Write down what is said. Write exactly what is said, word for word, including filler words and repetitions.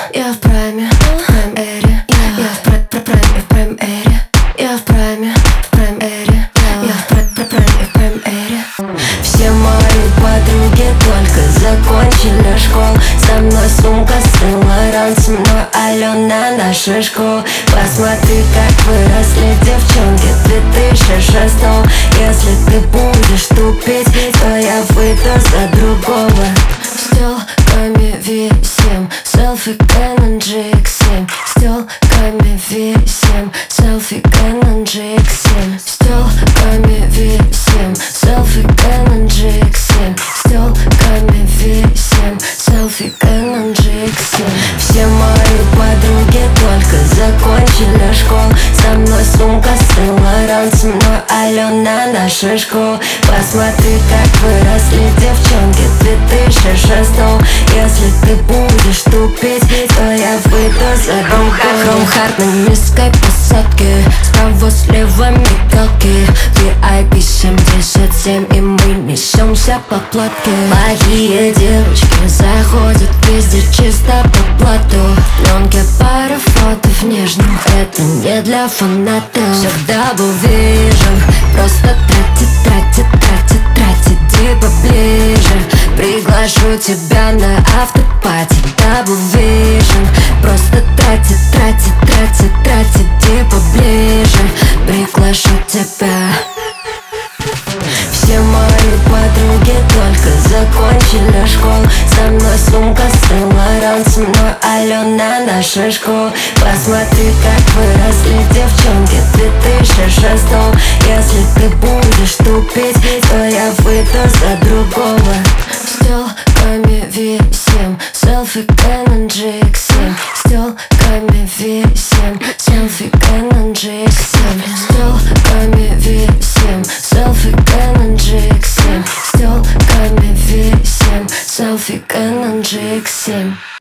Я в прайме, в прайм-эре. Я в прайме, в прайме, в прайм-эре. Я в прайме, в прайм-эре. Я в прайме, в прайме, в прайм-эре. Все мои подруги только закончили школу. Со мной сумка Сен-Лоран, со мной Алена, наша школа. Посмотри, как выросли девчонки в две тысячи шестом. Если ты будешь тупить, то я выйду за другого. С телками ви семь, селфи Canon джи икс семь. С телками ви семь, селфи Canon джи икс семь. С телками ви семь, селфи Canon джи икс семь. С телками ви семь, селфи Canon джи икс семь. Все мои подруги только закончили школу. Со мной сумка Сен-Лоран, со мной Алена, наша школа. Посмотри, как выросли девчонки в две тысячи шестом. Если ты будешь тупить, то я выйду за другого. Хромхард на низкой посадке, справа слева мигалки. ви ай пи семьдесят семь, и мы несемся по платке. Плохие девочки заходят везде чисто по плату. Пленки, пара фото в нежном, это не для фанатов. Все в дабл вижн, просто тратит, тратит, тратит, тратит. Иди поближе, приглашу тебя на автопати. Дабл вижн, просто тратит, тратит, тратит, тратит. Иди поближе, приглашу тебя. Все мои подруги только закончили школу. Со мной сумка Сен-Лоран, со мной Алена, наша школа. Посмотри, как выросли девчонки в две тысячи шестом. Если ты будешь тупить, то я выйду за другого. С телками ви семь, селфи Canon джи икс семь. С телками ви семь, селфи Canon джи икс семь. С телками ви семь, селфи Canon джи икс семь. С телками ви семь, селфи Canon джи икс семь.